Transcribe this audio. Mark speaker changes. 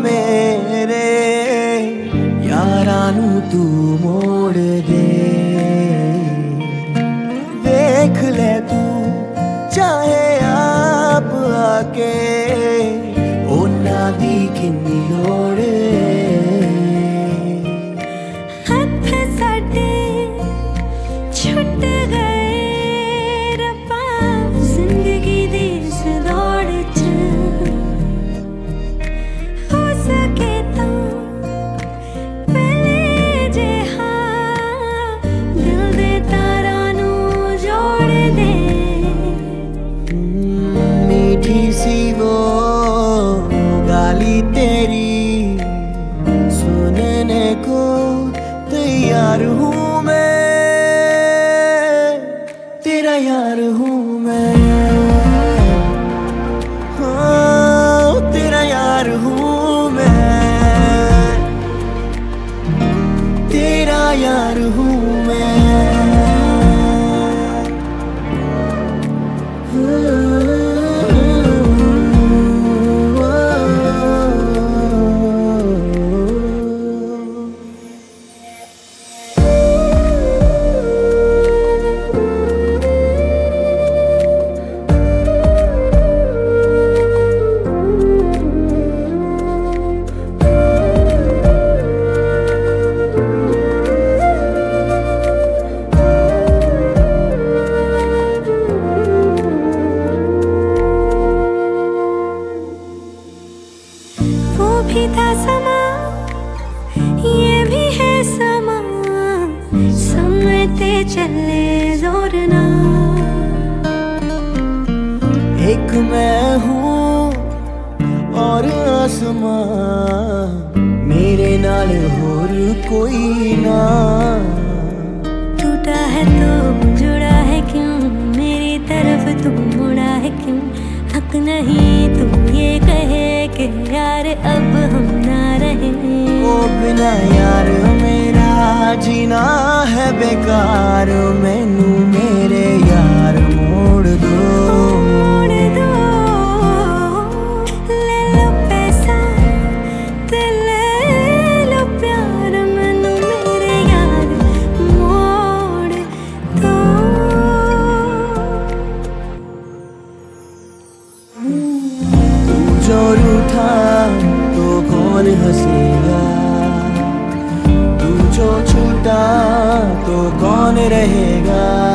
Speaker 1: मेरे यारां नू तू मोड़ दे। देख ले तू चाहे आप आके ओना दी किन्नी लोड़
Speaker 2: हथ साडे छुट गए रब्बा जिंदगी दी इस दौड़ च। हो सके तो पहले जे हाँ दिल दे तारा नू जोड़ दे।
Speaker 1: मीठी सी वो गाली तेरी सुनने को तैयार हूँ मैं, तेरा यार हूँ मैं। हाँ तेरा यार हूँ मैं, तेरा यार हूँ मैं।
Speaker 2: वो भी था समा, ये भी है समा, समझते चले जोर ना।
Speaker 1: एक मैं हूँ और आसमां, मेरे नाल होर कोई ना।
Speaker 2: टूटा है तो जुड़ा है क्यों, मेरी तरफ तू मुड़ा है क्यों। हक नहीं तू ये कहे कि यार अब हम ना रहे।
Speaker 1: ओ बिना यार मेरा जीना है बेकार, मैनू मेरे यार मोड़ दो।
Speaker 2: मोड़ दो, ले लो पैसा ते ले लो प्यार, मैनू मेरे यार मोड़ दो।
Speaker 1: तू जो रूठा तो कौन हंसेगा, तू जो छूटा तो कौन रहेगा।